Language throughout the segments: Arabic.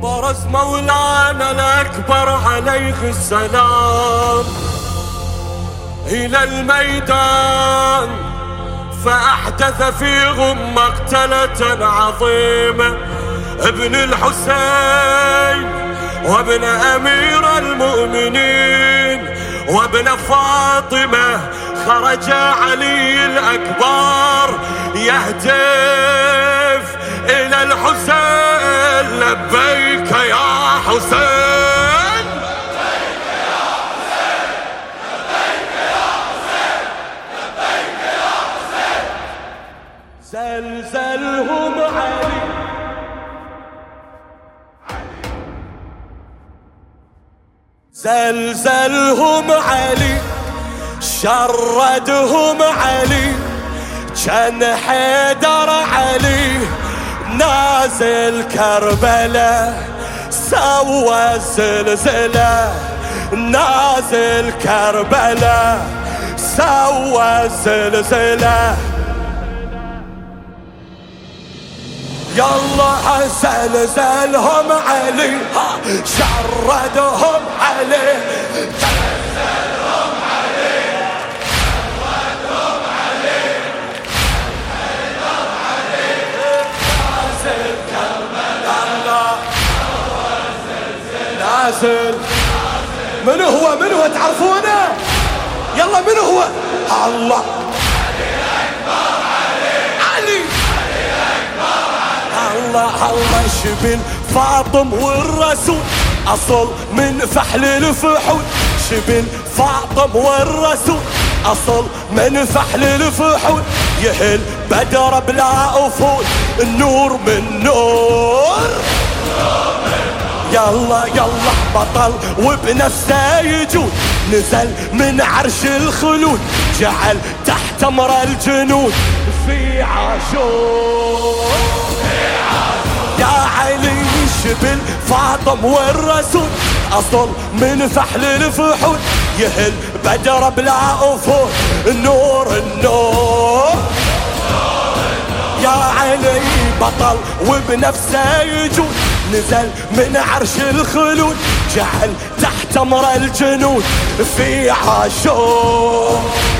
برز مولانا الأكبر عليه السلام إلى الميدان، فأحدث فيهم مقتلة عظيمة. ابن الحسين وابن أمير المؤمنين وابن فاطمة، خرج علي الأكبر يهتف إلى الحسين: لبيك يا حسين، لبيك يا حسين، لبيك يا حسين، لبيك يا حسين. زلزلهم علي، زلزلهم علي، شردهم علي، كان حيدر علي نازل كربلاء سوى الزلزلة، نازل كربلاء سوى الزلزلة. يلا زلزلهم علي، شردهم علي، زلزلهم علي، شردهم علي، حيدر علي نازل كربلاء سوى الزلزلة، نازل. من هو تعرفونه؟ يلا من هو؟ الله، الله شبل فاطم والرسول أصل من فحل الفحول، شبل فاطم والرسول أصل من فحل الفحول، يهل بدر بلا أفول، النور من نور. يلا يلا بطل وبنفسه يجود، نزل من عرش الخلود، جعل تحت امر الجنود في عاشور. يا علي شبل فاطم والرسول أصل من فحل الفحول، يهل بدر بلا أفول، النور النور. يا علي بطل وبنفسه يجود، نزل من عرش الخلود، جعل تحت امر الجنود في عاشور.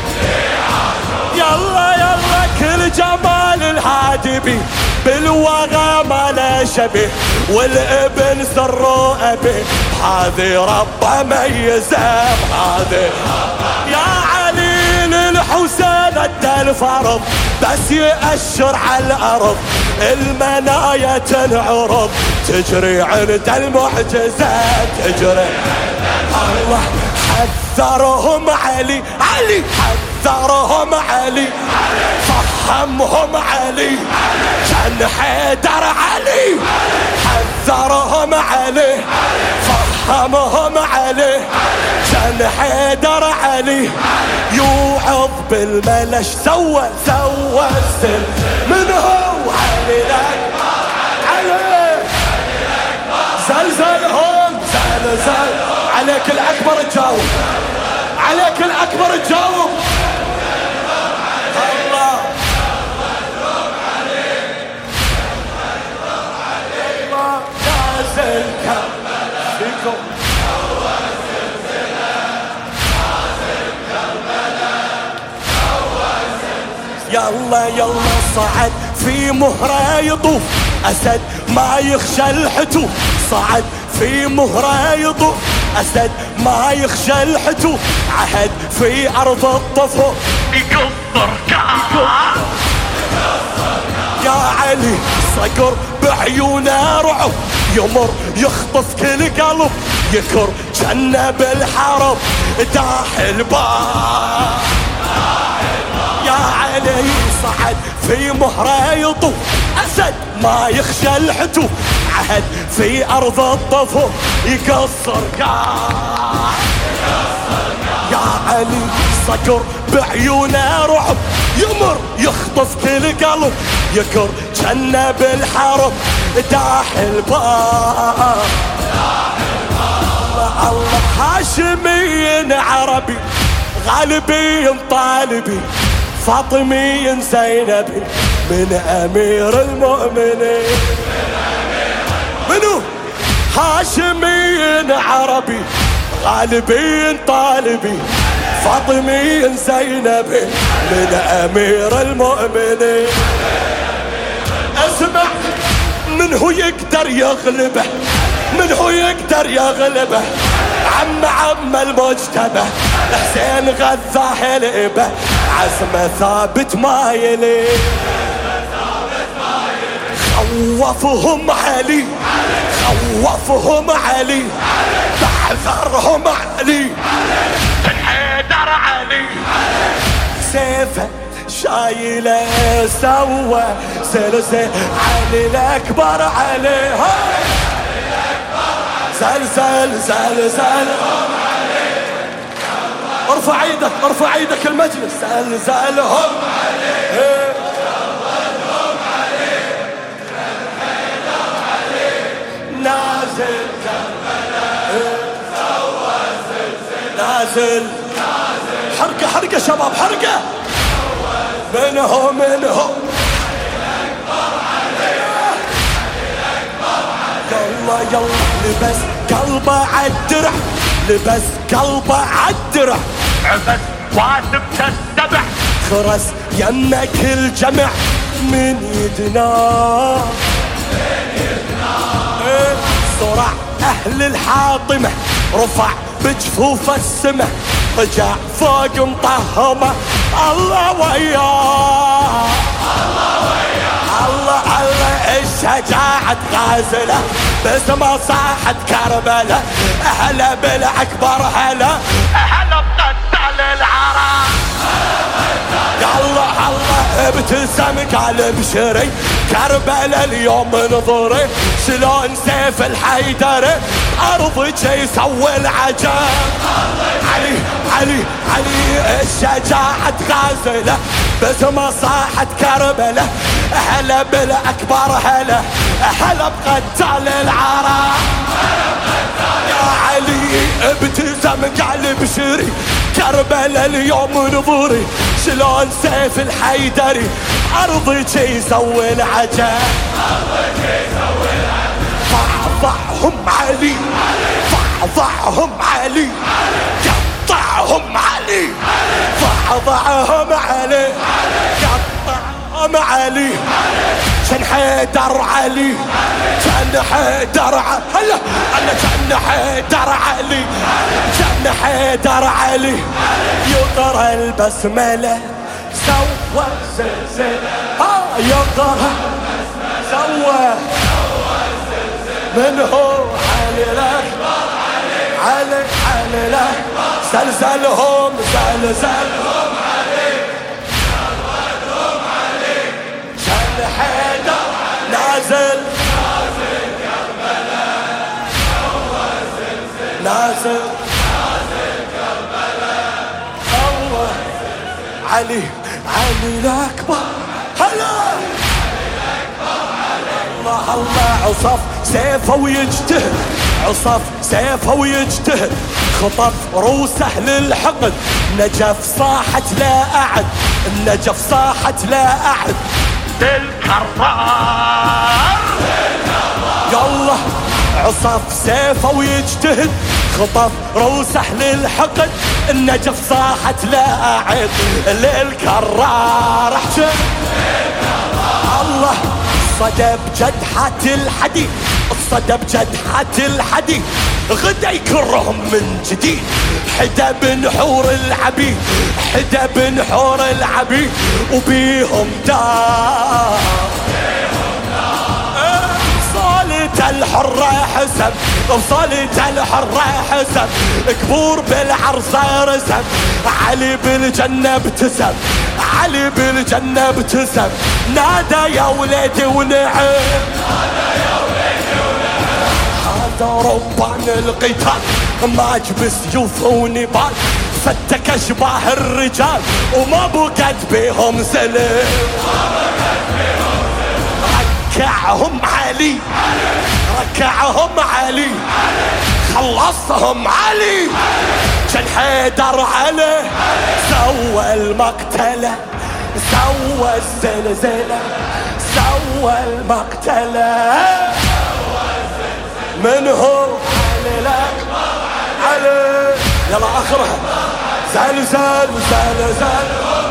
يلا يلا كل جمال الهادبي بالوغى ما لا شبه، والابن سر أبي هذه ربه ميزه، هذه يا علي للحسين ادى الفرض، بس يأشر على الأرض المنايا تنعرض، تجري عند المعجزة تجري. الله حذرهم علي، علي حذرهم علي، فهمهم علي، كان حيدر علي، حذرهم علي، فهمهم علي، كان حيدر علي، يوعظ بالملش سوى السل. من هو علي الأكبر، علي زلزلهم، زلزل عليك الأكبر تجاوب، عليك الأكبر تجاوب. الله الله نازل كربلاء فيكم، يلا يلا صعد في مهره يطوف، أسد ما يخشى الحتوف، صعد في مهره يطوف، أسد ما يخشى الحتوف، عهد في أرض الطفو يقطر يا علي صقر بعيونه رعب، يمر يخطف كل قلب، يكر جنة بالحرب داح الباب. يا علي صعد في مهره يطوف، أسد ما يخشى الحتوف، عهد في أرض الطفو يقصر يا علي صقر بعيونه رعب، يمر يخطف كل قلب، يكر جنة بالحرب داح الباب. الله هاشمي عربي غالبي طالبي فاطمي زينبي من أمير المؤمنين. منو هاشمين عربي غالبين طالبين فاطمين زينبي من امير المؤمنين. اسمع، من هو يقدر يغلبه؟ من هو يقدر يغلبه؟ عم المجتبى حسين غذاه لئبه عزمه ثابت ما يلي. خوفهم علي خوفهم علي تحذرهم علي بن حيدر علي. سيفه شايله سوى سلسل علي الاكبر عليه. زلزل زلزل ارفع ايدك ارفع ايدك المجلس. زلزلهم عليه نازل نازل حركة حركة شباب حركة. منهم يلا يلا لبس قلبه عالدرع لبس قلبه عالدرع عبس واسب كالسبع خرس يمك الجمع من يدنا صرع اهل الحاطمة رفع بجفوف السماء رجع فوق مطهمة. الله وياه الله الله الشجاعة غازلة بس ما صاحت كربلة. اهلا بالاكبر هلا اهلا بقتال العراق. الله الله ابتسم قال بشري كربلة اليوم نظري شلون سيف الحيدري ارضك يسوي العجب. علي علي علي الشجاعة غازلة بس ما صاحت كربلة. هلا بالاكبر هلا هلا بقتال العراق. يا علي ابتسم قال بشري كربلة اليوم نظري شلون سيف الحيدري ارضك يسوي العجب. ضعهم علي ضعهم علي قطعهم علي ضعهم علي قطعهم علي. كان حيدر علي كان حيدر هلا انا كان حيدر علي كان حيدر علي يقرا البسمله سوى زلزله يقرا سوى من هو علي الاكبر علي علي الاكبر زلزلهم زلزلهم علي شردهم علي كان حيدر نازل نازل كربلاء سوى زلزل نازل نازل كربلاء سوى علي علي الاكبر هلا الله الله. عصف سيفه ويجتهد عصف سيفه ويجتهد خطف روسه للحقد نجف صاحت لا أعد النجف صاحت لا أعد. للكرار يلا عصف سيفه ويجتهد خطف روسه للحقد النجف صاحت لا أعد. للكرار احجب الله صدى بجدحة الحديد الصدى بجدحة الحديد غدا يكرهم من جديد. حدا بن حور العبيد حدا بن حور العبيد وبيهم دار صالة الحرة حسب وصالة الحرة حسب كبور بالعرصة رسم علي بالجنة ابتسم علي بالجنة ابتسم. نادى يا ولدي ونعم نادى يا ولدي ونعم هذا ربان القتال ماج بسيوف ونبال فتك اشباه الرجال وما بقت بيهم سلم ركعهم علي ركعهم علي خلصهم علي كان حيدر عليه سوى المقتلة سوى الزلزلة سوى المقتلة من هو علي يلا اخرها زلزال زلزال